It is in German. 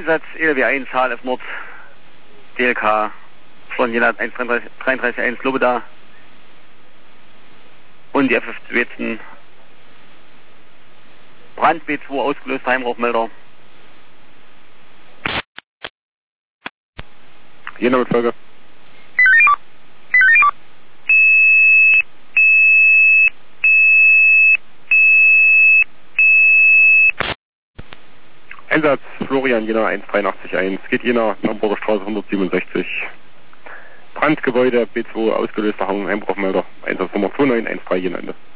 Einsatz ELW 1, HLF Nord, DLK von Jena 133.1 Lobeda und die FF Wetzen. Brand B2 ausgelöst, Heimrauchmelder. Jena mit Folge. Einsatz Florian, Jena 183.1, geht Jena, Naumburger Straße 167. Brandgebäude, B2 ausgelöster Heimrauchmelder, Einsatznummer 2913 Jena Ende.